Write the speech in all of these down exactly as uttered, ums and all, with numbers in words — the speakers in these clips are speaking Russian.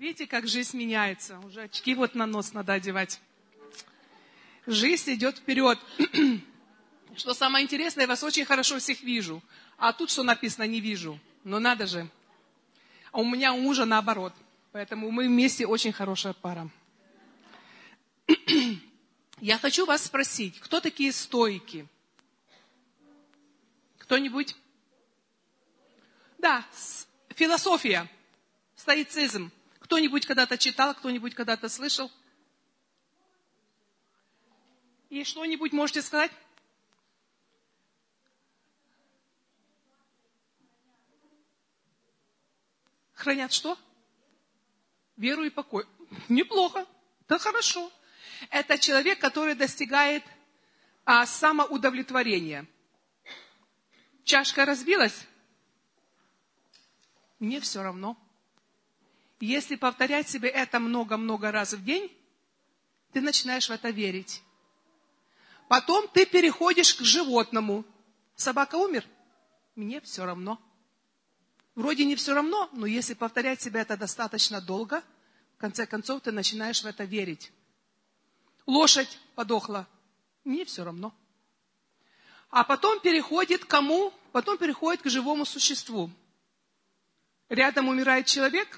Видите, как жизнь меняется. Уже очки вот на нос надо одевать. Жизнь идет вперед. Что самое интересное, я вас очень хорошо всех вижу. А тут что написано, не вижу. Но надо же. А у меня у мужа наоборот. Поэтому мы вместе очень хорошая пара. Я хочу вас спросить, кто такие стоики? Кто-нибудь? Да, философия, стоицизм. Кто-нибудь когда-то читал, кто-нибудь когда-то слышал? И что-нибудь можете сказать? Хранят что? Веру и покой. Неплохо. Да хорошо. Это человек, который достигает а, самоудовлетворения. Чашка разбилась? Мне все равно. Если повторять себе это много-много раз в день, ты начинаешь в это верить. Потом ты переходишь к животному. Собака умер? Мне все равно. Вроде не все равно, но если повторять себе это достаточно долго, в конце концов ты начинаешь в это верить. Лошадь подохла? Мне все равно. А потом переходит к кому? Потом переходит к живому существу. Рядом умирает человек,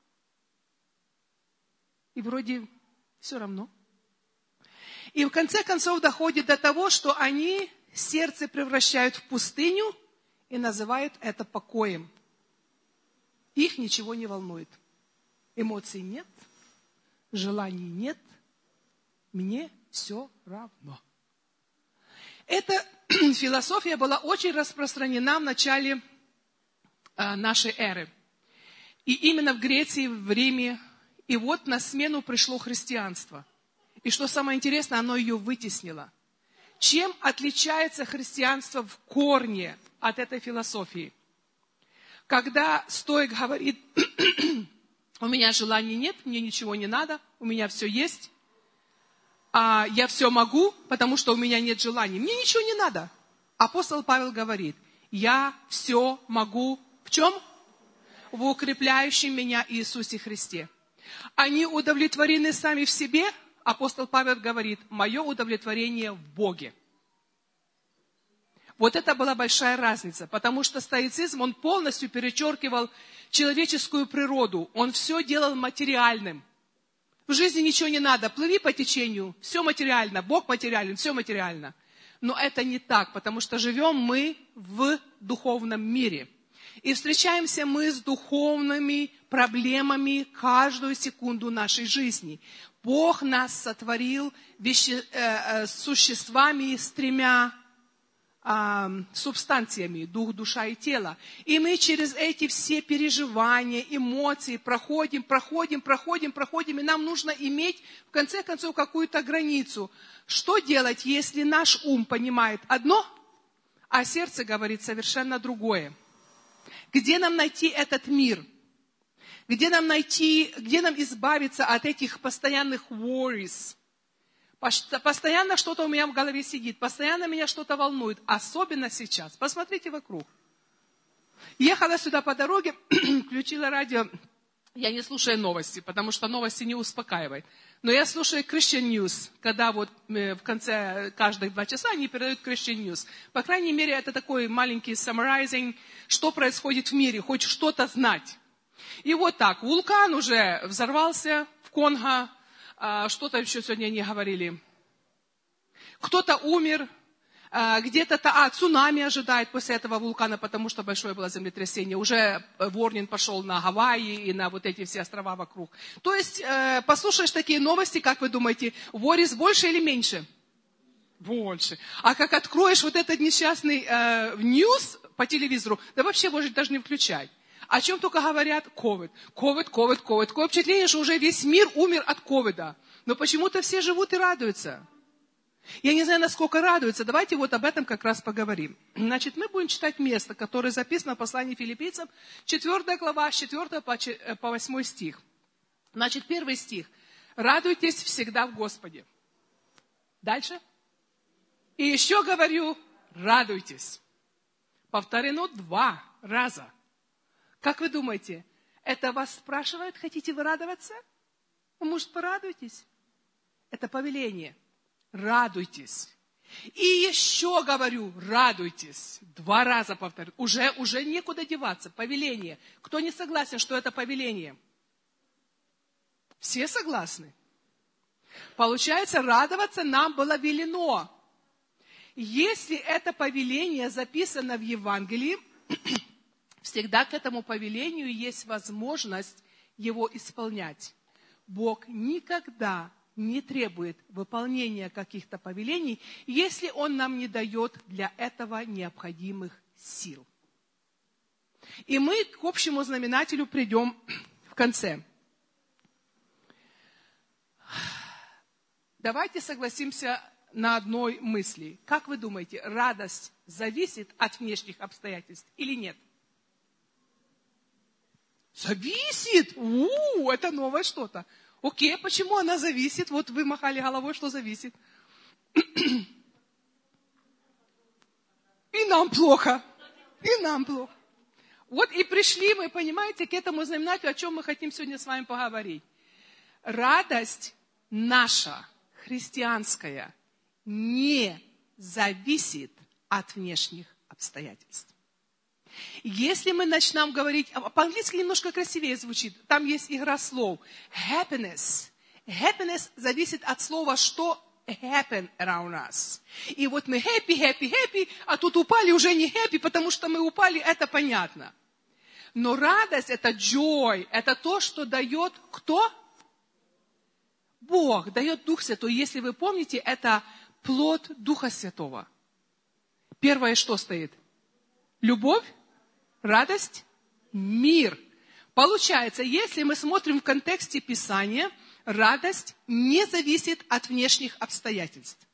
и вроде все равно. И в конце концов доходит до того, что они сердце превращают в пустыню и называют это покоем. Их ничего не волнует. Эмоций нет, желаний нет. Мне все равно. Эта философия была очень распространена в начале а, нашей эры. И именно в Греции, в Риме. И вот на смену пришло христианство. И что самое интересное, оно ее вытеснило. Чем отличается христианство в корне от этой философии? Когда стоик говорит, у меня желаний нет, мне ничего не надо, у меня все есть, а я все могу, потому что у меня нет желаний, мне ничего не надо. Апостол Павел говорит, я все могу в чем? В укрепляющем меня Иисусе Христе. Они удовлетворены сами в себе. Апостол Павел говорит, мое удовлетворение в Боге. Вот это была большая разница, потому что стоицизм, он полностью перечеркивал человеческую природу. Он все делал материальным. В жизни ничего не надо, плыви по течению, все материально, Бог материален, все материально. Но это не так, потому что живем мы в духовном мире. И встречаемся мы с духовными проблемами каждую секунду нашей жизни. Бог нас сотворил веще, э, э, существами с тремя э, субстанциями, дух, душа и тело. И мы через эти все переживания, эмоции проходим, проходим, проходим, проходим. И нам нужно иметь, в конце концов, какую-то границу. Что делать, если наш ум понимает одно, а сердце говорит совершенно другое? Где нам найти этот мир? Где нам найти, где нам избавиться от этих постоянных worries? Постоянно что-то у меня в голове сидит, постоянно меня что-то волнует, особенно сейчас. Посмотрите вокруг. Ехала сюда по дороге, включила радио. Я не слушаю новости, потому что новости не успокаивают. Но я слушаю Christian News, когда вот в конце каждых два часа они передают Christian News. По крайней мере, это такой маленький summarizing, что происходит в мире, хоть что-то знать. И вот так, вулкан уже взорвался в Конго, что-то еще сегодня не говорили. Кто-то умер, где-то, а, цунами ожидает после этого вулкана, потому что большое было землетрясение. Уже ворнинг пошел на Гавайи и на вот эти все острова вокруг. То есть, послушаешь такие новости, как вы думаете, ворис больше или меньше? Больше. А как откроешь вот этот несчастный ньюс по телевизору, да вообще, может, даже не включать. О чем только говорят? Ковид. Ковид, ковид, ковид. Такое впечатление, что уже весь мир умер от ковида. Но почему-то все живут и радуются. Я не знаю, насколько радуются. Давайте вот об этом как раз поговорим. Значит, мы будем читать место, которое записано в послании Филиппийцам, четвёртая глава, с четвёртого по восьмой стих. Значит, первый стих. Радуйтесь всегда в Господе. Дальше. И еще говорю, радуйтесь. Повторено два раза. Как вы думаете, Это вас спрашивают, хотите вы радоваться? Ну, может, порадуйтесь? Это повеление. Радуйтесь. И еще говорю, радуйтесь. Два раза повторю. Уже, уже некуда деваться. Повеление. Кто не согласен, что это повеление? Все согласны? Получается, радоваться нам было велено. Если это повеление записано в Евангелии, всегда к этому повелению есть возможность его исполнять. Бог никогда не требует выполнения каких-то повелений, если Он нам не дает для этого необходимых сил. И мы к общему знаменателю придем в конце. Давайте согласимся на одной мысли. Как вы думаете, радость зависит от внешних обстоятельств или нет? Зависит? У-у-у, это новое что-то. Окей, почему она зависит? Вот вы махали головой, что зависит. И нам плохо. И нам плохо. Вот и пришли мы, понимаете, к этому знаменателю, о чем мы хотим сегодня с вами поговорить. Радость наша, христианская, не зависит от внешних обстоятельств. Если мы начнем говорить, по-английски немножко красивее звучит, там есть игра слов. Happiness. Happiness зависит от слова, что happen around us. И вот мы happy, happy, happy, а тут упали уже не happy, потому что мы упали, это понятно. Но радость, это joy, это то, что дает кто? Бог дает Дух Святой. Если вы помните, это плод Духа Святого. Первое, что стоит? Любовь, радость, мир. Получается, если мы смотрим в контексте Писания, радость не зависит от внешних обстоятельств.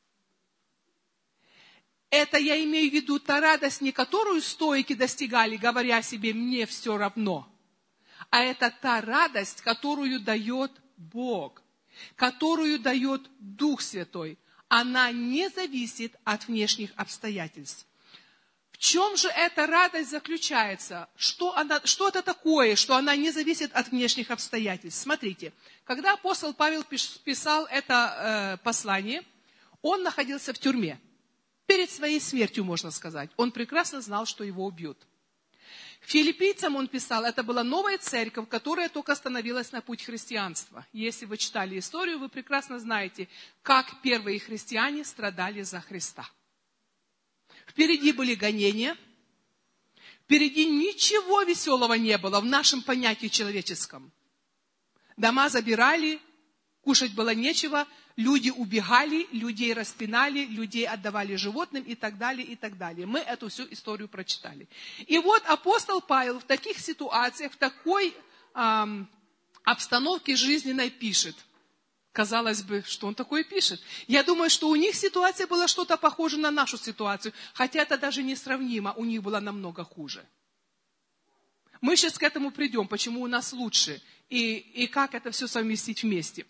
Это я имею в виду та радость, не которую стоики достигали, говоря себе «мне все равно», а это та радость, которую дает Бог, которую дает Дух Святой. Она не зависит от внешних обстоятельств. В чем же эта радость заключается? Что, она, что это такое, что она не зависит от внешних обстоятельств? Смотрите, когда апостол Павел писал это э, послание, он находился в тюрьме. Перед своей смертью, можно сказать. Он прекрасно знал, что его убьют. Филиппийцам он писал, это была новая церковь, которая только становилась на путь христианства. Если вы читали историю, вы прекрасно знаете, как первые христиане страдали за Христа. Впереди были гонения, впереди ничего веселого не было в нашем понятии человеческом. Дома забирали, кушать было нечего, люди убегали, людей распинали, людей отдавали животным и так далее, и так далее. Мы эту всю историю прочитали. И вот апостол Павел в таких ситуациях, в такой эм, обстановке жизненной пишет. Казалось бы, что он такое пишет. Я думаю, что у них ситуация была что-то похоже на нашу ситуацию, хотя это даже несравнимо, у них было намного хуже. Мы сейчас к этому придем, почему у нас лучше, и, и как это все совместить вместе.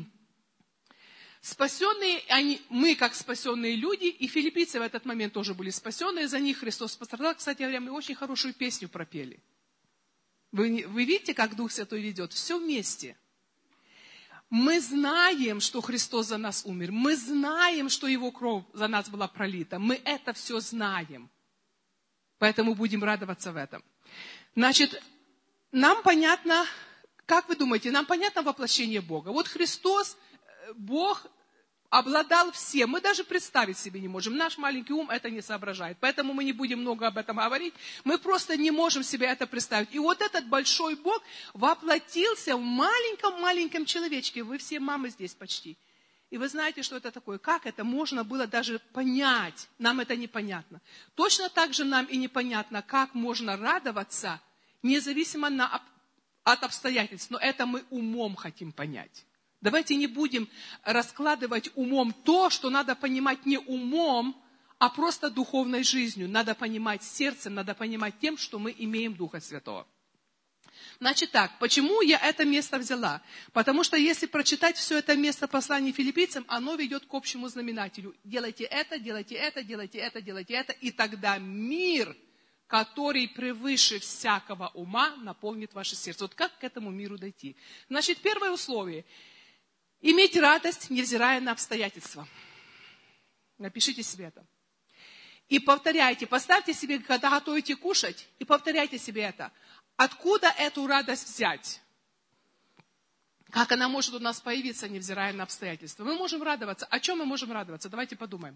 Спасенные, они, мы как спасенные люди, и филиппийцы в этот момент тоже были спасенные, за них Христос пострадал. Кстати говоря, мы очень хорошую песню пропели. Вы, вы видите, как Дух Святой ведет? Все вместе. Мы знаем, что Христос за нас умер. Мы знаем, что Его кровь за нас была пролита. Мы это все знаем. Поэтому будем радоваться в этом. Значит, нам понятно, как вы думаете, нам понятно воплощение Бога. Вот Христос, Бог обладал всем. Мы даже представить себе не можем. Наш маленький ум это не соображает. Поэтому мы не будем много об этом говорить. Мы просто не можем себе это представить. И вот этот большой Бог воплотился в маленьком-маленьком человечке. Вы все мамы здесь почти. И вы знаете, что это такое. Как это можно было даже понять? Нам это непонятно. Точно так же нам и непонятно, как можно радоваться, независимо на, от обстоятельств. Но это мы умом хотим понять. Давайте не будем раскладывать умом то, что надо понимать не умом, а просто духовной жизнью. Надо понимать сердцем, надо понимать тем, что мы имеем Духа Святого. Значит так, почему я это место взяла? Потому что если прочитать все это место послания филиппийцам, оно ведет к общему знаменателю. Делайте это, делайте это, делайте это, делайте это, и тогда мир который превыше всякого ума наполнит ваше сердце. Вот как к этому миру дойти? Значит, первое условие. Иметь радость, невзирая на обстоятельства. Напишите себе это. И повторяйте, поставьте себе, когда готовите кушать, и повторяйте себе это. Откуда эту радость взять? Как она может у нас появиться, невзирая на обстоятельства? Мы можем радоваться. О чем мы можем радоваться? Давайте подумаем.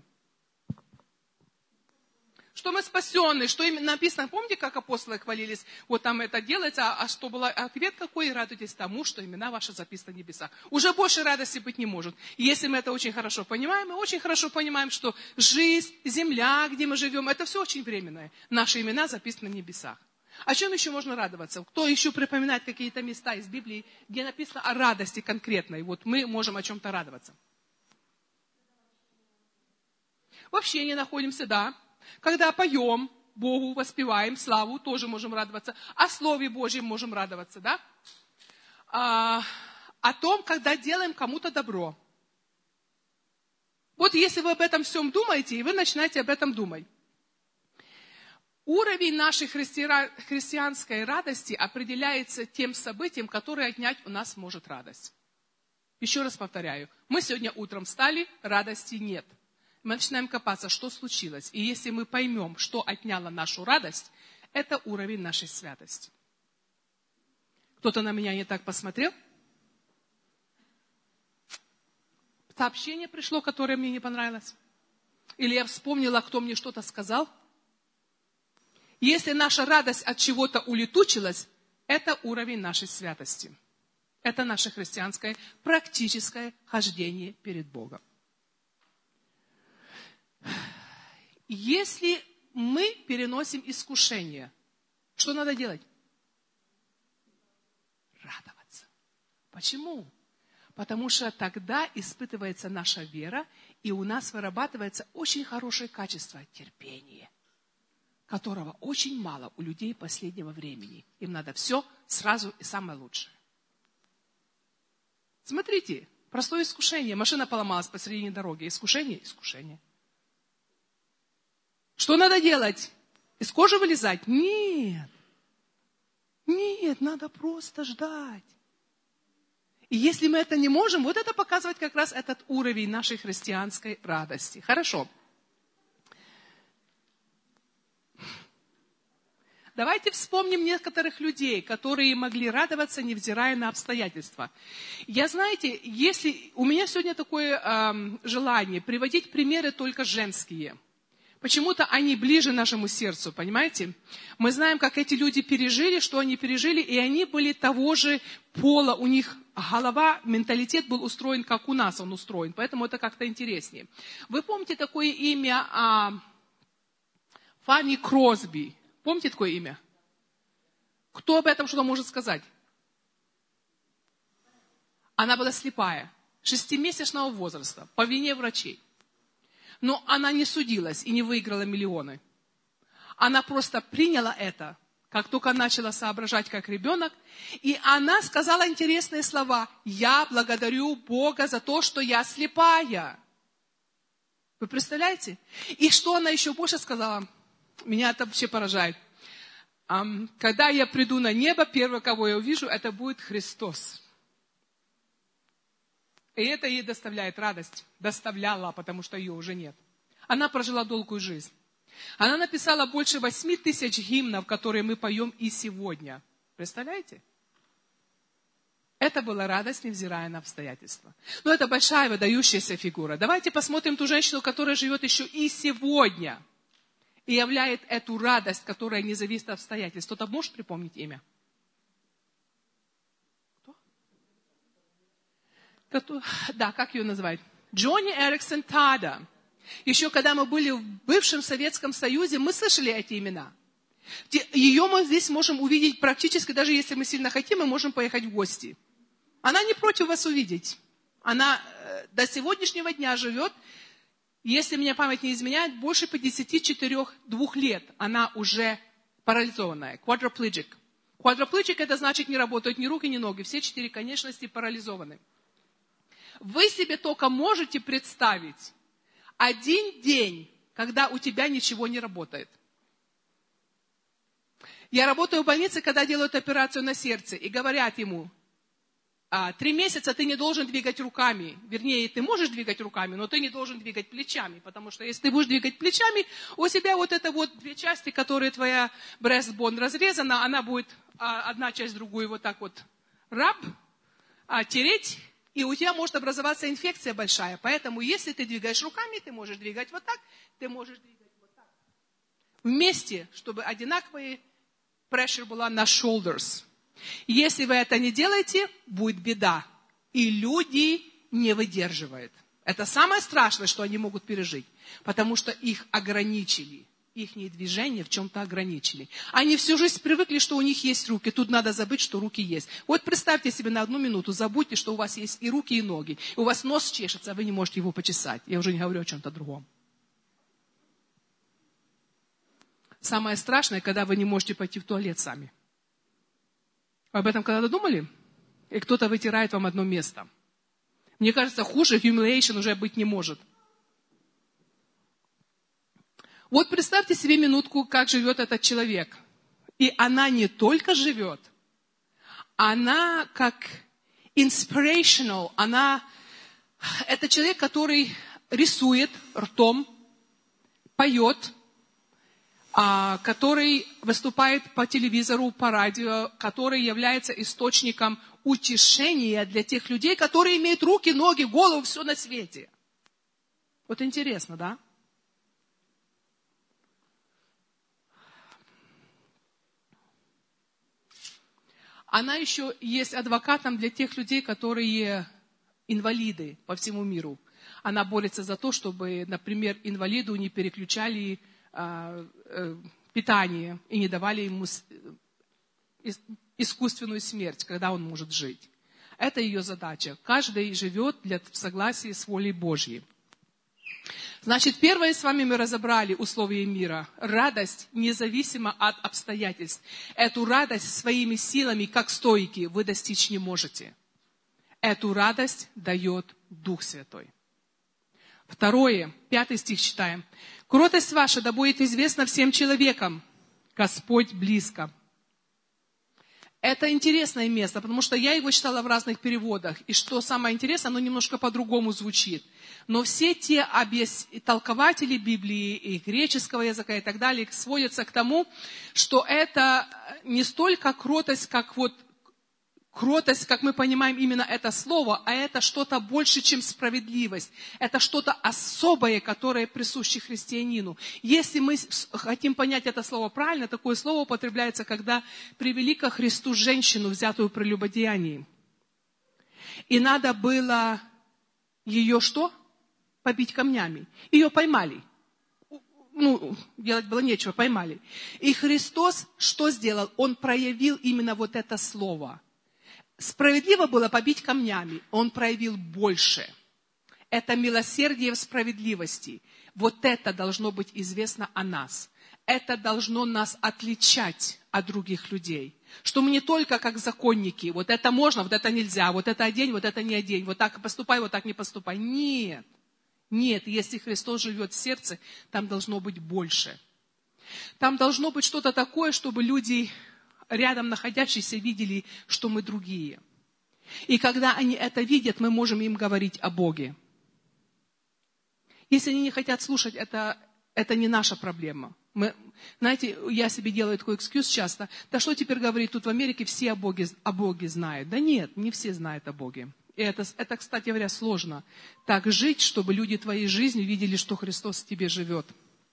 Что мы спасены, что им написано, помните, как апостолы хвалились, вот там это делается, а, а что был ответ какой? Радуйтесь тому, что имена ваши записаны в небесах. Уже больше радости быть не может. И если мы это очень хорошо понимаем, мы очень хорошо понимаем, что жизнь, земля, где мы живем, это все очень временное. Наши имена записаны в небесах. О чем еще можно радоваться? Кто еще припоминает какие-то места из Библии, где написано о радости конкретной? Вот мы можем о чем-то радоваться. В общении находимся, да. Когда поем Богу, воспеваем славу, тоже можем радоваться. О Слове Божьем можем радоваться, да? А, о том, когда делаем кому-то добро. Вот если вы об этом всем думаете, и вы начинаете об этом думать. Уровень нашей христи... христианской радости определяется тем событием, которое отнять у нас может радость. Еще раз повторяю. Мы сегодня утром встали, радости нет. Мы начинаем копаться, что случилось. И если мы поймем, что отняло нашу радость, это уровень нашей святости. Кто-то на меня не так посмотрел? Сообщение пришло, которое мне не понравилось? Или я вспомнила, кто мне что-то сказал? Если наша радость от чего-то улетучилась, это уровень нашей святости. Это наше христианское практическое хождение перед Богом. Если мы переносим искушение, что надо делать? Радоваться. Почему? Потому что тогда испытывается наша вера, и у нас вырабатывается очень хорошее качество терпения, которого очень мало у людей последнего времени. Им надо все сразу и самое лучшее. Смотрите, простое искушение. Машина поломалась посредине дороги. Искушение? Искушение. Что надо делать? Из кожи вылезать? Нет. Нет, надо просто ждать. И если мы это не можем, вот это показывает как раз этот уровень нашей христианской радости. Хорошо. Давайте вспомним некоторых людей, которые могли радоваться, невзирая на обстоятельства. Я, знаете, если у меня сегодня такое э, желание приводить примеры только женские. Почему-то они ближе нашему сердцу, понимаете? Мы знаем, как эти люди пережили, что они пережили, и они были того же пола, у них голова, менталитет был устроен, как у нас он устроен, поэтому это как-то интереснее. Вы помните такое имя а, Фанни Кросби? Помните такое имя? Кто об этом что-то может сказать? Она была слепая, шестимесячного возраста, по вине врачей. Но она не судилась и не выиграла миллионы. Она просто приняла это, как только начала соображать как ребенок. И она сказала интересные слова. «Я благодарю Бога за то, что я слепая». Вы представляете? И что она еще больше сказала? Меня это вообще поражает. Когда я приду на небо, первое, кого я увижу, это будет Христос. И это ей доставляет радость. Доставляла, потому что ее уже нет. Она прожила долгую жизнь. Она написала больше восьми тысяч гимнов, которые мы поем и сегодня. Представляете? Это была радость, невзирая на обстоятельства. Но это большая выдающаяся фигура. Давайте посмотрим ту женщину, которая живет еще и сегодня. И являет эту радость, которая не зависит от обстоятельств. Кто-то может припомнить имя? Да, как ее называют? Джонни Эриксон Тада. Еще когда мы были в бывшем Советском Союзе, мы слышали эти имена. Ее мы здесь можем увидеть практически, даже если мы сильно хотим, мы можем поехать в гости. Она не против вас увидеть. Она до сегодняшнего дня живет, если меня память не изменяет, больше пятьдесят четыре двух лет. Она уже парализованная, quadriplegic. Quadriplegic это значит не работают ни руки, ни ноги. Все четыре конечности парализованы. Вы себе только можете представить один день, когда у тебя ничего не работает. Я работаю в больнице, когда делают операцию на сердце, и говорят ему, а, три месяца ты не должен двигать руками. Вернее, ты можешь двигать руками, но ты не должен двигать плечами. Потому что если ты будешь двигать плечами, у тебя вот это вот две части, которые твоя breastbone разрезана, она будет а, одна часть другую вот так вот раб, а, тереть, и у тебя может образоваться инфекция большая. Поэтому если ты двигаешь руками, ты можешь двигать вот так, ты можешь двигать вот так. Вместе, чтобы одинаковый pressure была на shoulders. Если вы это не делаете, будет беда. И люди не выдерживают. Это самое страшное, что они могут пережить. Потому что их ограничили. Их движения в чем-то ограничили. Они всю жизнь привыкли, что у них есть руки. Тут надо забыть, что руки есть. Вот представьте себе на одну минуту, забудьте, что у вас есть и руки, и ноги. И у вас нос чешется, а вы не можете его почесать. Я уже не говорю о чем-то другом. Самое страшное, когда вы не можете пойти в туалет сами. Вы об этом когда-то думали? И кто-то вытирает вам одно место. Мне кажется, хуже humiliation уже быть не может. Вот представьте себе минутку, как живет этот человек. И она не только живет, она как inspirational, она, это человек, который рисует ртом, поет, который выступает по телевизору, по радио, который является источником утешения для тех людей, которые имеют руки, ноги, голову, все на свете. Вот интересно, да? Она еще есть адвокатом для тех людей, которые инвалиды по всему миру. Она борется за то, чтобы, например, инвалиду не переключали питание и не давали ему искусственную смерть, когда он может жить. Это ее задача. Каждый живет для, в согласии с волей Божьей. Значит, первое с вами мы разобрали условия мира. Радость независимо от обстоятельств. Эту радость своими силами, как стойки, вы достичь не можете. Эту радость дает Дух Святой. Второе, пятый стих читаем. «Кротость ваша да будет известна всем человекам, Господь близко». Это интересное место, потому что я его читала в разных переводах. И что самое интересное, оно немножко по-другому звучит. Но все те объяс... толкователи Библии и греческого языка и так далее сводятся к тому, что это не столько кротость, как вот кротость, как мы понимаем именно это слово, а это что-то больше, чем справедливость. Это что-то особое, которое присуще христианину. Если мы хотим понять это слово правильно, такое слово употребляется, когда привели ко Христу женщину, взятую в прелюбодеянии. И надо было ее что? Побить камнями. Ее поймали. Ну, делать было нечего, поймали. И Христос что сделал? Он проявил именно вот это слово. Справедливо было побить камнями. Он проявил больше. Это милосердие в справедливости. Вот это должно быть известно о нас. Это должно нас отличать от других людей. Что мы не только как законники. Вот это можно, вот это нельзя. Вот это одень, вот это не одень. Вот так поступай, вот так не поступай. Нет. Нет. Если Христос живет в сердце, там должно быть больше. Там должно быть что-то такое, чтобы люди рядом находящиеся видели, что мы другие. И когда они это видят, мы можем им говорить о Боге. Если они не хотят слушать, это, это не наша проблема. Мы, знаете, я себе делаю такой экскьюз часто. Да что теперь говорить, тут в Америке все о Боге, о Боге знают. Да нет, не все знают о Боге. И это, это, кстати говоря, сложно. Так жить, чтобы люди твоей жизнью видели, что Христос в тебе живет.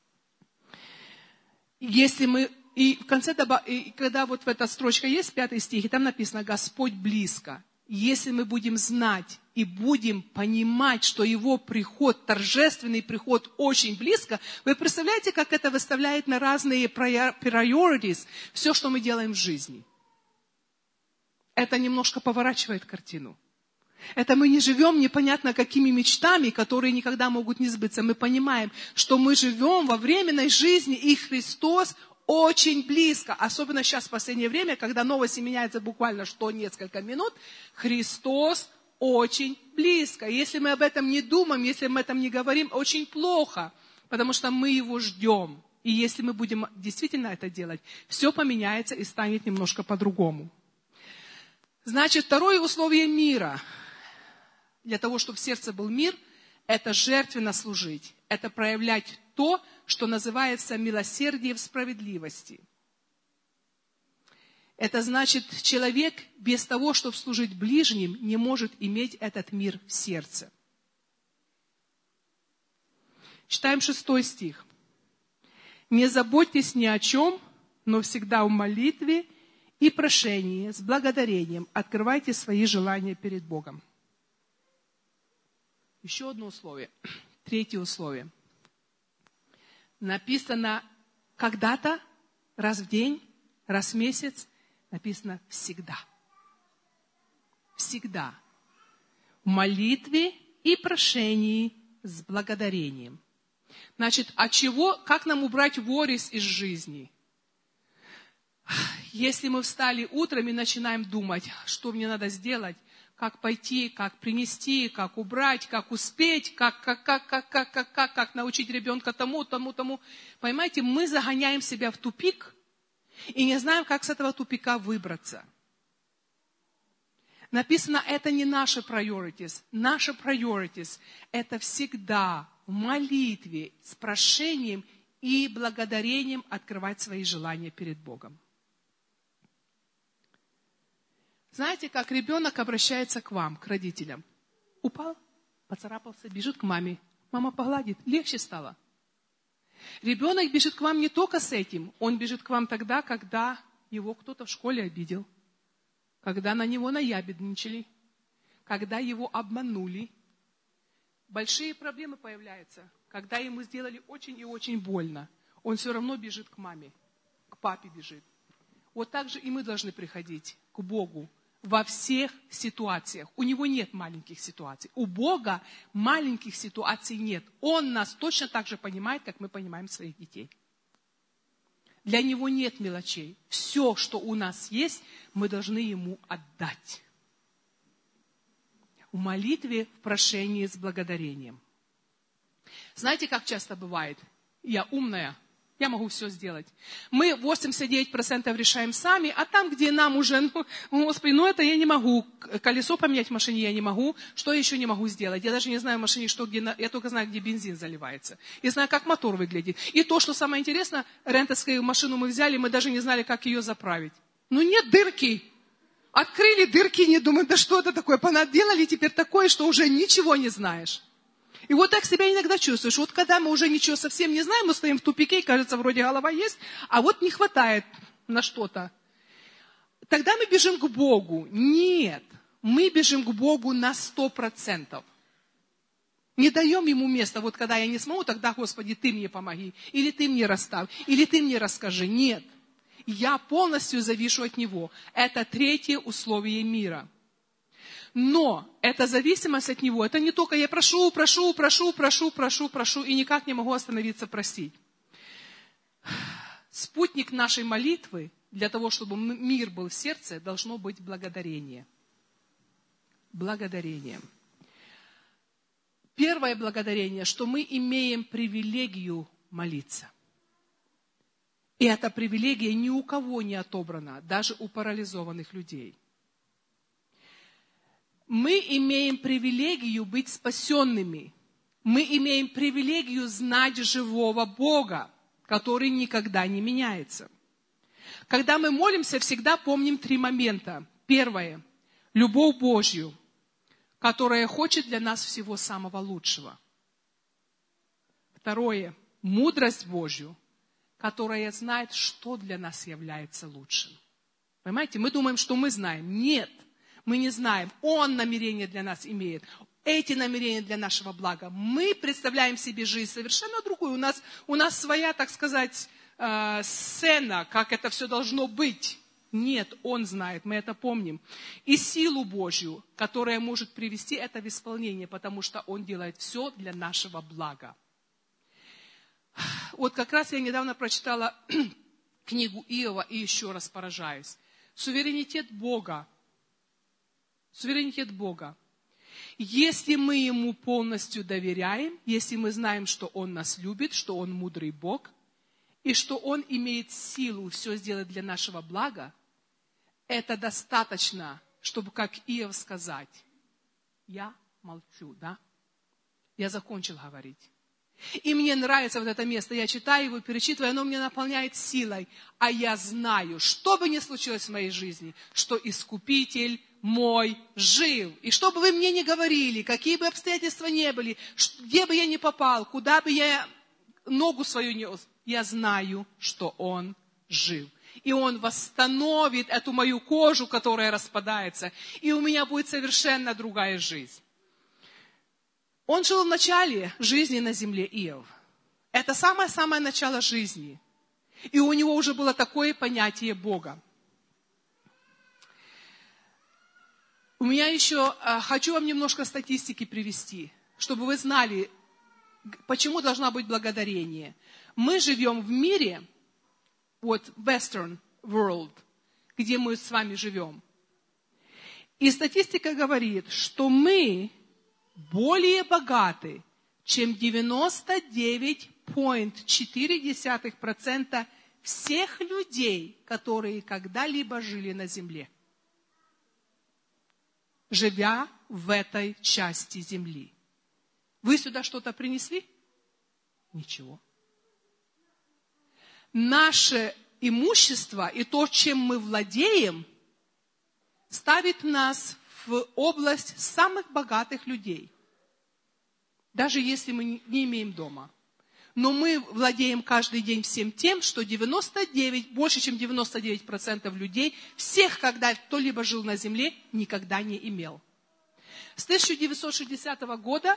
Если мы... И в конце, и когда вот в эта строчка есть, пятый стих, и там написано «Господь близко». Если мы будем знать и будем понимать, что Его приход, торжественный приход очень близко, вы представляете, как это выставляет на разные priorities все, что мы делаем в жизни. Это немножко поворачивает картину. Это мы не живем непонятно какими мечтами, которые никогда могут не сбыться. Мы понимаем, что мы живем во временной жизни, и Христос очень близко, особенно сейчас в последнее время, когда новости меняются буквально что несколько минут, Христос очень близко. Если мы об этом не думаем, если мы об этом не говорим, очень плохо, потому что мы Его ждем. И если мы будем действительно это делать, все поменяется и станет немножко по-другому. Значит, второе условие мира. Для того, чтобы в сердце был мир, это жертвенно служить. Это проявлять то, что называется милосердие в справедливости. Это значит, человек без того, чтобы служить ближним, не может иметь этот мир в сердце. Читаем шестой стих. «Не заботьтесь ни о чем, но всегда в молитве и прошении с благодарением открывайте свои желания перед Богом». Еще одно условие. Третье условие. Написано когда-то, раз в день, раз в месяц, написано всегда. Всегда. В молитве и прошении с благодарением. Значит, от чего, как нам убрать ворис из жизни? Если мы встали утром и начинаем думать, что мне надо сделать, как пойти, как принести, как убрать, как успеть, как, как, как, как, как, как, как, как научить ребенка тому, тому, тому. Понимаете, мы загоняем себя в тупик и не знаем, как с этого тупика выбраться. Написано, это не наши priorities. Наши priorities – это всегда в молитве с прошением и благодарением открывать свои желания перед Богом. Знаете, как ребенок обращается к вам, к родителям? Упал, поцарапался, бежит к маме. Мама погладит, легче стало. Ребенок бежит к вам не только с этим. Он бежит к вам тогда, когда его кто-то в школе обидел. Когда на него наябедничали. Когда его обманули. Большие проблемы появляются. Когда ему сделали очень и очень больно. Он все равно бежит к маме. К папе бежит. Вот так же и мы должны приходить к Богу. Во всех ситуациях. У Него нет маленьких ситуаций. У Бога маленьких ситуаций нет. Он нас точно так же понимает, как мы понимаем своих детей. Для Него нет мелочей. Все, что у нас есть, мы должны Ему отдать. В молитве, в прошении с благодарением. Знаете, как часто бывает? Я умная. Я могу все сделать. Мы восемьдесят девять процентов решаем сами, а там, где нам уже, ну, Господи, ну это я не могу. Колесо поменять в машине я не могу. Что я еще не могу сделать? Я даже не знаю в машине, что, где, я только знаю, где бензин заливается. Я знаю, как мотор выглядит. И то, что самое интересное, рентовскую машину мы взяли, мы даже не знали, как ее заправить. Ну нет дырки. Открыли дырки, не думают, да что это такое? Понаделали теперь такое, что уже ничего не знаешь. И вот так себя иногда чувствуешь. Вот когда мы уже ничего совсем не знаем, мы стоим в тупике, и кажется, вроде голова есть, а вот не хватает на что-то. Тогда мы бежим к Богу. Нет, мы бежим к Богу на сто процентов. Не даем Ему места. Вот когда я не смогу, тогда, Господи, Ты мне помоги. Или Ты мне расставь. Или Ты мне расскажи. Нет. Я полностью завишу от Него. Это третье условие мира. Но эта зависимость от Него, это не только я прошу, прошу, прошу, прошу, прошу, прошу, и никак не могу остановиться просить. Спутник нашей молитвы, для того, чтобы мир был в сердце, должно быть благодарение. Благодарение. Первое благодарение, что мы имеем привилегию молиться. И эта привилегия ни у кого не отобрана, даже у парализованных людей. Мы имеем привилегию быть спасенными. Мы имеем привилегию знать живого Бога, который никогда не меняется. Когда мы молимся, всегда помним три момента. Первое – любовь Божью, которая хочет для нас всего самого лучшего. Второе – мудрость Божью, которая знает, что для нас является лучшим. Понимаете, мы думаем, что мы знаем. Нет. Мы не знаем. Он намерения для нас имеет. Эти намерения для нашего блага. Мы представляем себе жизнь совершенно другую. У нас, у нас своя, так сказать, э, сцена, как это все должно быть. Нет, Он знает, мы это помним. И силу Божью, которая может привести это в исполнение, потому что Он делает все для нашего блага. Вот как раз я недавно прочитала книгу Иова и еще раз поражаюсь. Суверенитет Бога. Суверенитет Бога. Если мы Ему полностью доверяем, если мы знаем, что Он нас любит, что Он мудрый Бог, и что Он имеет силу все сделать для нашего блага, это достаточно, чтобы, как Иов, сказать: я молчу, да? Я закончил говорить. И мне нравится вот это место. Я читаю его, перечитываю, оно меня наполняет силой. А я знаю, что бы ни случилось в моей жизни, что Искупитель мой жив. И что бы вы мне ни говорили, какие бы обстоятельства ни были, где бы я ни попал, куда бы я ногу свою нес, я знаю, что Он жив. И Он восстановит эту мою кожу, которая распадается. И у меня будет совершенно другая жизнь. Он жил в начале жизни на земле, Иов. Это самое-самое начало жизни. И у него уже было такое понятие Бога. У меня еще, хочу вам немножко статистики привести, чтобы вы знали, почему должно быть благодарение. Мы живем в мире, вот Western World, где мы с вами живем. И статистика говорит, что мы более богаты, чем девяносто девять целых четыре десятых процента всех людей, которые когда-либо жили на земле, живя в этой части земли. Вы сюда что-то принесли? Ничего. Наше имущество и то, чем мы владеем, ставит нас в область самых богатых людей. Даже если мы не имеем дома. Но мы владеем каждый день всем тем, что девяносто девять, больше чем девяносто девять процентов людей, всех, когда кто-либо жил на земле, никогда не имел. С тысяча девятьсот шестидесятого года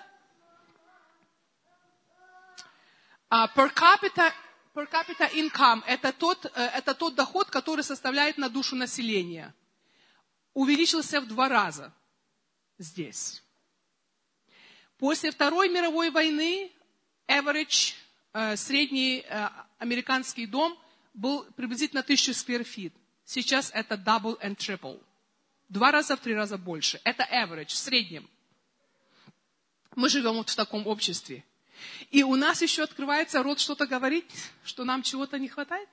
uh, per capita, per capita income – это тот, это тот доход, который составляет на душу населения. Увеличился в два раза здесь. После Второй мировой войны average, э, средний э, американский дом был приблизительно тысяча сквер фит. Сейчас это double and triple. Два раза, в три раза больше. Это average, в среднем. Мы живем вот в таком обществе. И у нас еще открывается рот что-то говорить, что нам чего-то не хватает.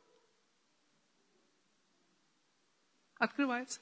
Открывается.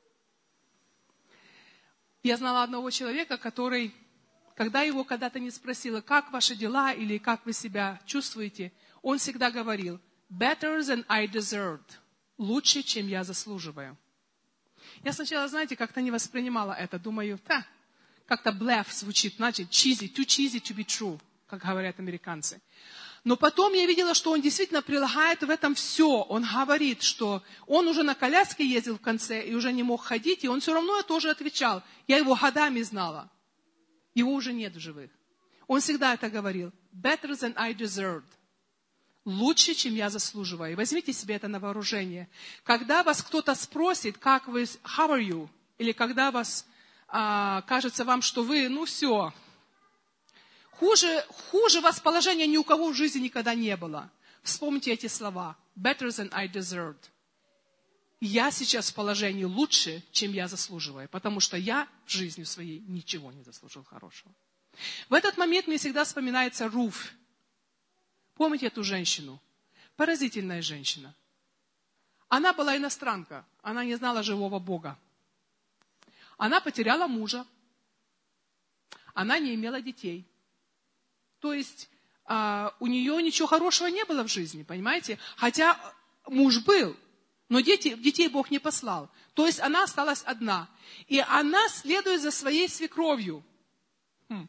Я знала одного человека, который, когда его когда-то не спросила, как ваши дела или как вы себя чувствуете, он всегда говорил: better than I deserved. Лучше, чем я заслуживаю. Я сначала, знаете, как-то не воспринимала это. Думаю, да, как-то bluff звучит, значит, cheesy, too cheesy to be true, как говорят американцы. Но потом я видела, что он действительно прилагает в этом все. Он говорит, что он уже на коляске ездил в конце и уже не мог ходить, и он все равно тоже отвечал. Я его годами знала. Его уже нет в живых. Он всегда это говорил. Better than I deserved. Лучше, чем я заслуживаю. Возьмите себе это на вооружение. Когда вас кто-то спросит, как вы, how are you? Или когда вас, а, кажется вам, что вы, ну все, Хуже, хуже вас положения ни у кого в жизни никогда не было. Вспомните эти слова. Better than I deserved. Я сейчас в положении лучше, чем я заслуживаю, потому что я в жизни своей ничего не заслужил хорошего. В этот момент мне всегда вспоминается Руфь. Помните эту женщину? Поразительная женщина. Она была иностранка, она не знала живого Бога. Она потеряла мужа. Она не имела детей. То есть а, у нее ничего хорошего не было в жизни, понимаете? Хотя муж был, но дети, детей Бог не послал. То есть она осталась одна. И она следует за своей свекровью. Хм.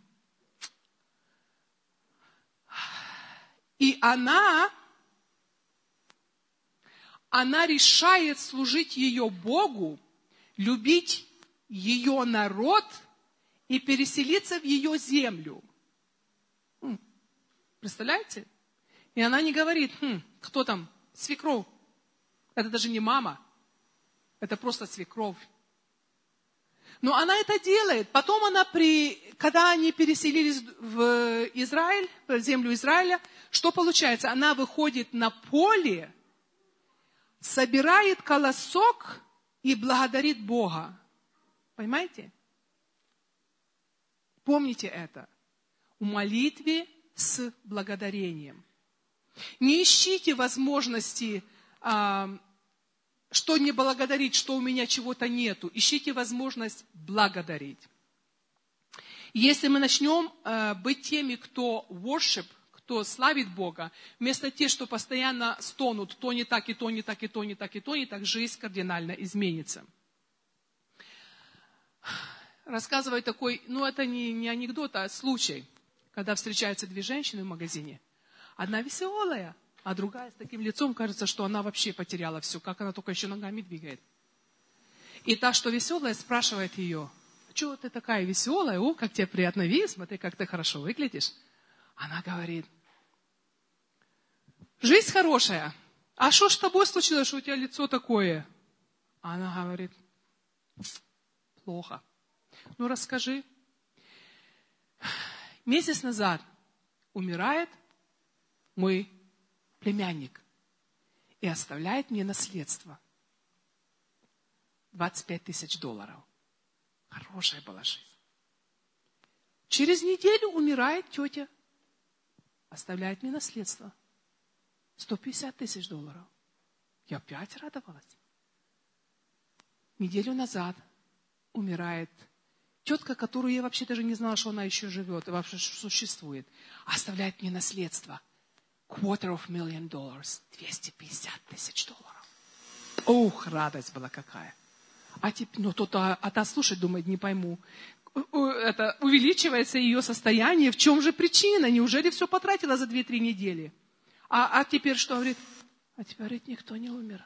И она, она решает служить ее Богу, любить ее народ и переселиться в ее землю. Представляете? И она не говорит, хм, кто там, свекровь. Это даже не мама, это просто свекровь. Но она это делает. Потом она, при, когда они переселились в Израиль, в землю Израиля, что получается? Она выходит на поле, собирает колосок и благодарит Бога. Понимаете? Помните это. В молитве с благодарением. Не ищите возможности, а, что не благодарить, что у меня чего-то нету. Ищите возможность благодарить. Если мы начнем а, быть теми, кто worship, кто славит Бога, вместо тех, что постоянно стонут, то не так, и то не так, и то не так, и то не так, жизнь кардинально изменится. Рассказываю такой, ну это не, не анекдот, а случай, когда встречаются две женщины в магазине. Одна веселая, а другая с таким лицом, кажется, что она вообще потеряла все, как она только еще ногами двигает. И та, что веселая, спрашивает ее: «Чего ты такая веселая? О, как тебе приятно видеть, смотри, как ты хорошо выглядишь». Она говорит: «Жизнь хорошая, а что ж с тобой случилось, что у тебя лицо такое?» Она говорит: «Плохо». Ну, расскажи. Месяц назад умирает мой племянник и оставляет мне наследство. двадцать пять тысяч долларов. Хорошая была жизнь. Через неделю умирает тетя. Оставляет мне наследство. сто пятьдесят тысяч долларов. Я опять радовалась. Неделю назад умирает тетка, которую я вообще даже не знала, что она еще живет и вообще существует. Оставляет мне наследство. Quarter of million dollars. двести пятьдесят тысяч долларов. Ух, радость была какая. А теперь, ну, тот, а, а та слушать думает, не пойму. Это, увеличивается ее состояние. В чем же причина? Неужели все потратила за две-три недели? А, а теперь что? Говорит, а теперь, говорит, никто не умер.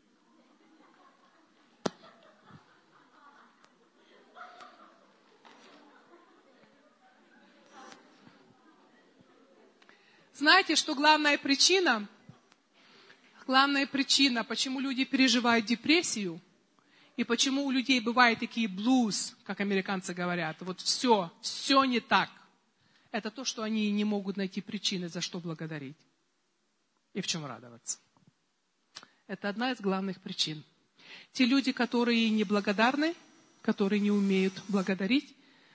Знаете, что главная причина? Главная причина, почему люди переживают депрессию, и почему у людей бывают такие блуз, как американцы говорят, вот все, все не так. Это то, что они не могут найти причины, за что благодарить и в чем радоваться. Это одна из главных причин. Те люди, которые неблагодарны, которые не умеют благодарить,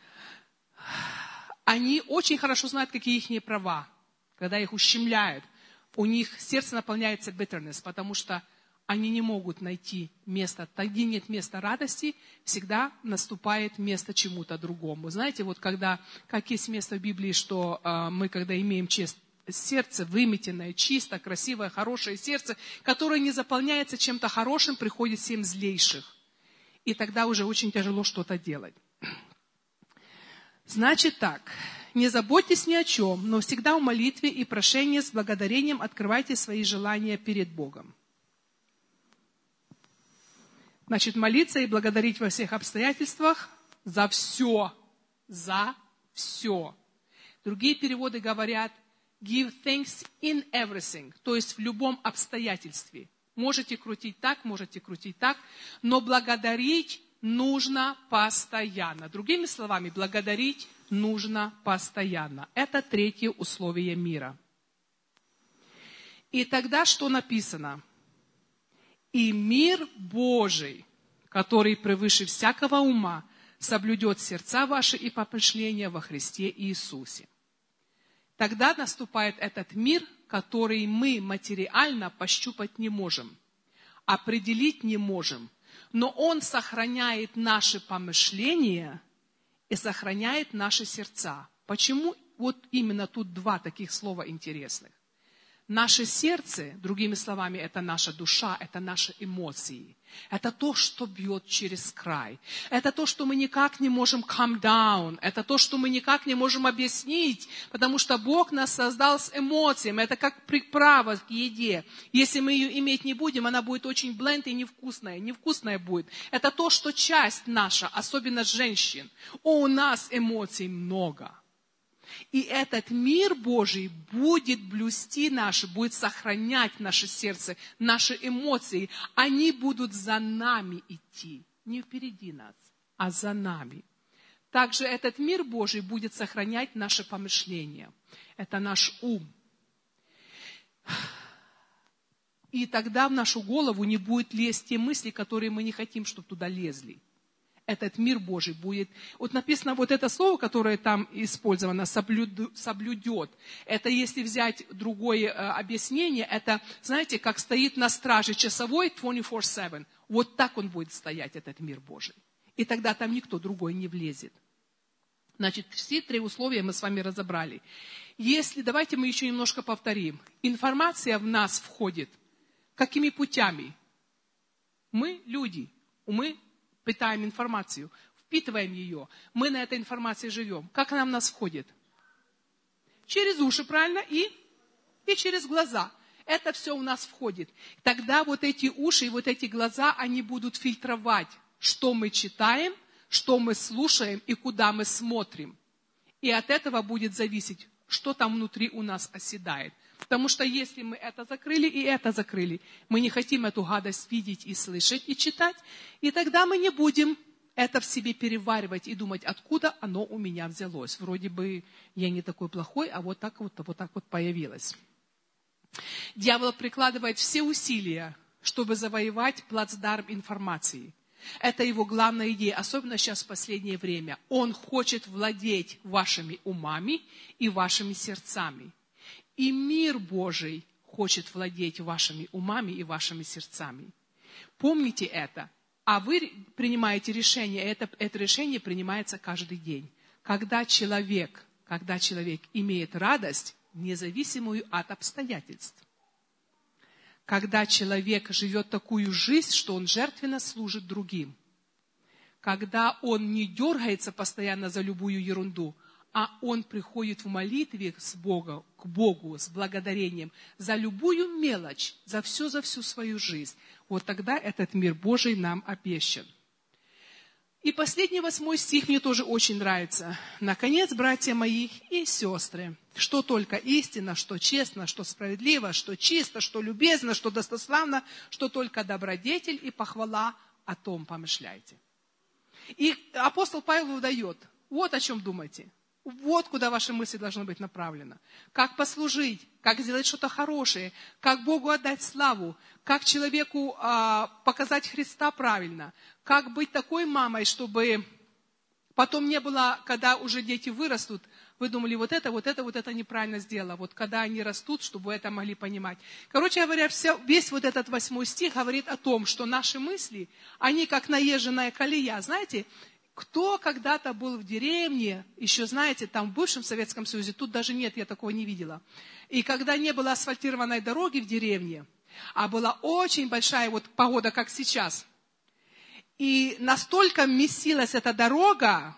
они очень хорошо знают, какие их права. Когда их ущемляют, у них сердце наполняется bitterness, потому что они не могут найти место. Там, где нет места радости, всегда наступает место чему-то другому. Знаете, вот когда, как есть место в Библии, что э, мы, когда имеем честь, сердце выметенное, чисто, красивое, хорошее сердце, которое не заполняется чем-то хорошим, приходит семь злейших. И тогда уже очень тяжело что-то делать. Значит так, не заботьтесь ни о чем, но всегда в молитве и прошении с благодарением открывайте свои желания перед Богом. Значит, молиться и благодарить во всех обстоятельствах за все. За все. Другие переводы говорят give thanks in everything, то есть в любом обстоятельстве. Можете крутить так, можете крутить так, но благодарить нужно постоянно. Другими словами, благодарить нужно постоянно. Это третье условие мира. И тогда что написано? И мир Божий, который превыше всякого ума, соблюдет сердца ваши и помышления во Христе Иисусе. Тогда наступает этот мир, который мы материально пощупать не можем, определить не можем, но он сохраняет наши помышления и сохраняет наши сердца. Почему вот именно тут два таких слова интересных? Наше сердце, другими словами, это наша душа, это наши эмоции. Это то, что бьет через край. Это то, что мы никак не можем calm down. Это то, что мы никак не можем объяснить, потому что Бог нас создал с эмоциями. Это как приправа к еде. Если мы ее иметь не будем, она будет очень bland и невкусная. Невкусная будет. Это то, что часть наша, особенно женщин. О, у нас эмоций много. И этот мир Божий будет блюсти наше, будет сохранять наше сердце, наши эмоции. Они будут за нами идти. Не впереди нас, а за нами. Также этот мир Божий будет сохранять наше помышление. Это наш ум. И тогда в нашу голову не будет лезть те мысли, которые мы не хотим, чтобы туда лезли. этот мир Божий будет. Вот написано вот это слово, которое там использовано, соблюд, соблюдет. Это если взять другое э, объяснение, это, знаете, как стоит на страже часовой двадцать четыре семь. Вот так он будет стоять, этот мир Божий. И тогда там никто другой не влезет. Значит, все три условия мы с вами разобрали. Если, давайте мы еще немножко повторим. Информация в нас входит. Какими путями? Мы люди. Мы питаем информацию, впитываем ее. Мы на этой информации живем. Как она в нас входит? Через уши, правильно? И, и через глаза. Это все у нас входит. Тогда вот эти уши и вот эти глаза, они будут фильтровать, что мы читаем, что мы слушаем и куда мы смотрим. И от этого будет зависеть, что там внутри у нас оседает. Потому что если мы это закрыли и это закрыли, мы не хотим эту гадость видеть и слышать, и читать, и тогда мы не будем это в себе переваривать и думать, откуда оно у меня взялось. Вроде бы я не такой плохой, а вот так вот, вот так вот появилось. Дьявол прикладывает все усилия, чтобы завоевать плацдарм информации. Это его главная идея, особенно сейчас в последнее время. Он хочет владеть вашими умами и вашими сердцами. И мир Божий хочет владеть вашими умами и вашими сердцами. Помните это. А вы принимаете решение, это, это решение принимается каждый день. Когда человек, когда человек имеет радость, независимую от обстоятельств. Когда человек живет такую жизнь, что он жертвенно служит другим. Когда он не дергается постоянно за любую ерунду, а он приходит в молитве с Богом, к Богу с благодарением за любую мелочь, за все, за всю свою жизнь. Вот тогда этот мир Божий нам обещан. И последний восьмой стих мне тоже очень нравится. «Наконец, братья мои и сестры, что только истинно, что честно, что справедливо, что чисто, что любезно, что достославно, что только добродетель и похвала, о том помышляйте». И апостол Павел выдает, вот о чем думайте. Вот куда ваши мысли должны быть направлены. Как послужить, как сделать что-то хорошее, как Богу отдать славу, как человеку а, показать Христа правильно, как быть такой мамой, чтобы потом не было, когда уже дети вырастут, вы думали, вот это, вот это, вот это неправильно сделала. Вот когда они растут, чтобы вы это могли понимать. Короче говоря, вся, весь вот этот восьмой стих говорит о том, что наши мысли, они как наезженная колея, знаете. Кто когда-то был в деревне, еще знаете, там в бывшем Советском Союзе, тут даже нет, я такого не видела. И когда не было асфальтированной дороги в деревне, а была очень большая вот погода, как сейчас, и настолько месилась эта дорога,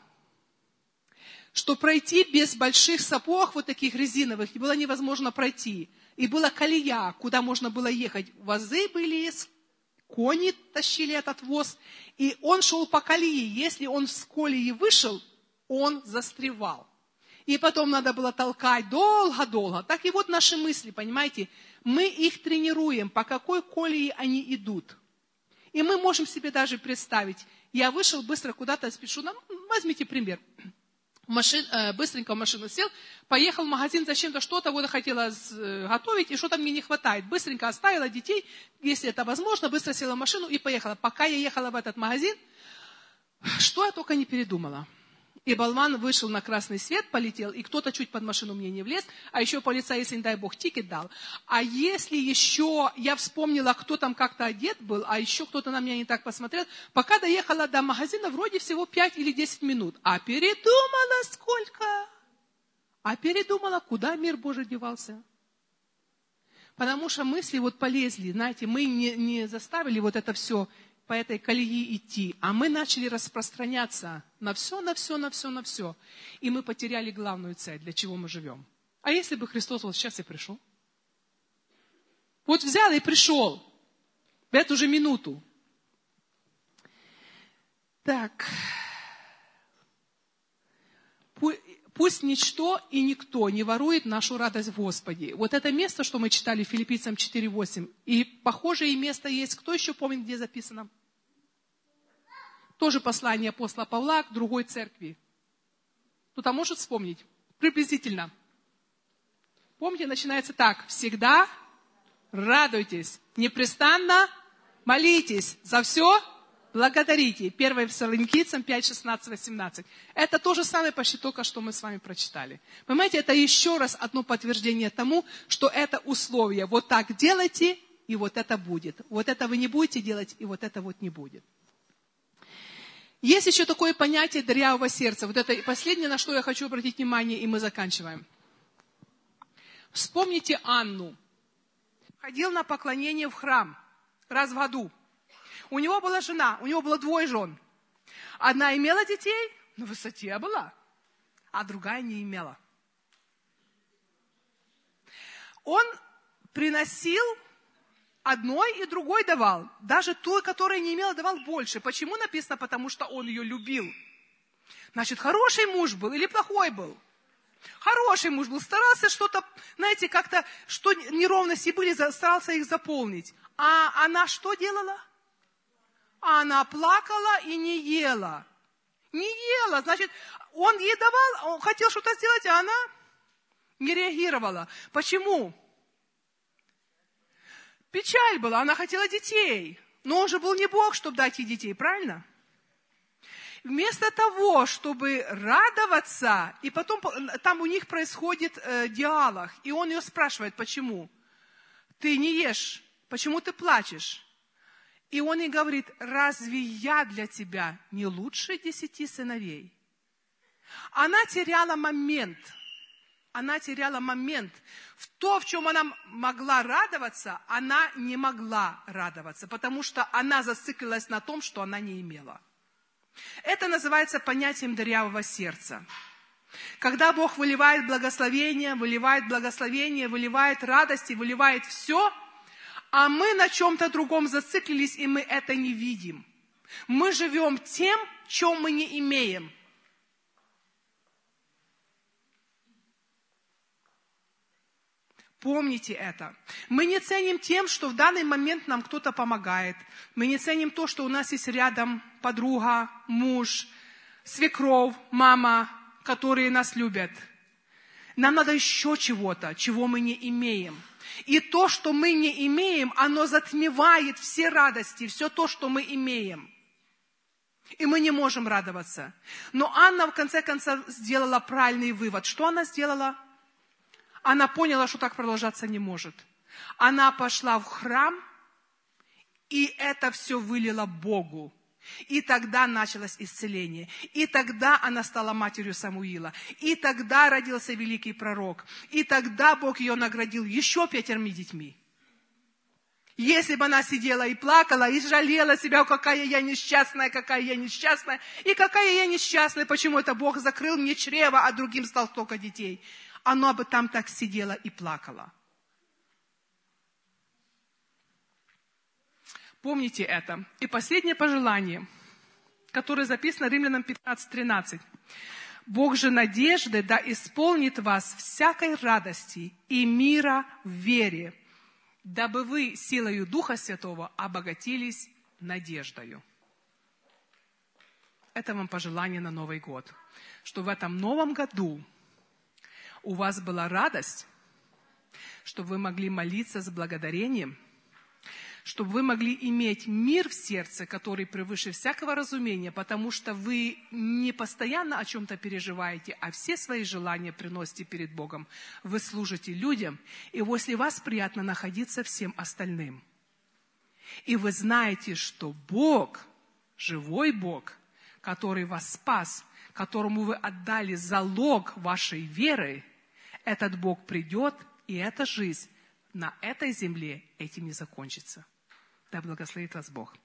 что пройти без больших сапог, вот таких резиновых, было невозможно пройти. И была колея, куда можно было ехать. Возы были, кони тащили этот воз, и он шел по колее. Если он с колеи вышел, он застревал. И потом надо было толкать долго-долго. Так и вот наши мысли, понимаете, мы их тренируем, по какой колее они идут. И мы можем себе даже представить, я вышел быстро куда-то, спешу, ну, возьмите пример. Машин, э, быстренько в машину сел, поехал в магазин, зачем-то что-то вот хотела э, готовить, и что-то мне не хватает. Быстренько оставила детей, если это возможно, быстро села в машину и поехала. Пока я ехала в этот магазин, что я только не передумала. И болван вышел на красный свет, полетел, и кто-то чуть под машину мне не влез, а еще полицай, если не дай бог, тикет дал. А если еще я вспомнила, кто там как-то одет был, а еще кто-то на меня не так посмотрел, пока доехала до магазина, вроде всего пять или десять минут. А передумала сколько? А передумала, куда мир Божий девался? Потому что мысли вот полезли, знаете, мы не, не заставили вот это все по этой колеи идти, а мы начали распространяться на все, на все, на все, на все. И мы потеряли главную цель, для чего мы живем. А если бы Христос вот сейчас и пришел? Вот взял и пришел в эту же минуту. Так. Пусть ничто и никто не ворует нашу радость в Господе. Вот это место, что мы читали Филиппийцам четыре восемь. И похожее место есть. Кто еще помнит, где записано? Тоже послание апостола Павла к другой церкви. Кто-то может вспомнить? Приблизительно. Помните, начинается так. Всегда радуйтесь, непрестанно молитесь, за все Благодарите. первое Фессалоникийцам пять, шестнадцать, восемнадцать. Это то же самое почти только, что мы с вами прочитали. Понимаете, это еще раз одно подтверждение тому, что это условие. Вот так делайте, и вот это будет. Вот это вы не будете делать, и вот это вот не будет. Есть еще такое понятие дырявого сердца. Вот это последнее, на что я хочу обратить внимание, и мы заканчиваем. Вспомните Анну. Ходил на поклонение в храм раз в году. У него была жена, у него было двое жен. Одна имела детей, на высоте была, а другая не имела. Он приносил одной и другой давал. Даже той, которая не имела, давал больше. Почему написано? Потому что он ее любил. Значит, хороший муж был или плохой был? Хороший муж был. Старался что-то, знаете, как-то, что неровности были, старался их заполнить. А она что делала? Она плакала и не ела. Не ела. Значит, он ей давал, он хотел что-то сделать, а она не реагировала. Почему? Печаль была, она хотела детей. Но он же был не Бог, чтобы дать ей детей, правильно? Вместо того, чтобы радоваться, и потом там у них происходит э, диалог, и он ее спрашивает, почему? Ты не ешь, почему ты плачешь? И он ей говорит, разве я для тебя не лучше десяти сыновей? Она теряла момент. Она теряла момент. В то, в чем она могла радоваться, она не могла радоваться, потому что она зациклилась на том, что она не имела. Это называется понятием дырявого сердца. Когда Бог выливает благословение, выливает благословение, выливает радость и выливает все, а мы на чем-то другом зациклились, и мы это не видим. Мы живем тем, чем мы не имеем. Помните это. Мы не ценим тем, что в данный момент нам кто-то помогает. Мы не ценим то, что у нас есть рядом подруга, муж, свекровь, мама, которые нас любят. Нам надо еще чего-то, чего мы не имеем. И то, что мы не имеем, оно затмевает все радости, все то, что мы имеем. И мы не можем радоваться. Но Анна, в конце концов, сделала правильный вывод. Что она сделала? Она поняла, что так продолжаться не может. Она пошла в храм, и это все вылила Богу. И тогда началось исцеление. И тогда она стала матерью Самуила. И тогда родился великий пророк. И тогда Бог ее наградил еще пятерми детьми. Если бы она сидела и плакала, и жалела себя, какая я несчастная, какая я несчастная, и какая я несчастная, почему это Бог закрыл мне чрево, а другим стал столько детей. Она бы там так сидела и плакала. Помните это. И последнее пожелание, которое записано Римлянам пятнадцать тринадцать. Бог же надежды да исполнит вас всякой радости и мира в вере, дабы вы силою Духа Святого обогатились надеждою. Это вам пожелание на Новый год. Что в этом новом году у вас была радость, чтобы вы могли молиться с благодарением, чтобы вы могли иметь мир в сердце, который превыше всякого разумения, потому что вы не постоянно о чем-то переживаете, а все свои желания приносите перед Богом. Вы служите людям, и возле вас приятно находиться всем остальным. И вы знаете, что Бог, живой Бог, который вас спас, которому вы отдали залог вашей веры, этот Бог придет, и эта жизнь на этой земле этим не закончится. Да благословит вас Бог.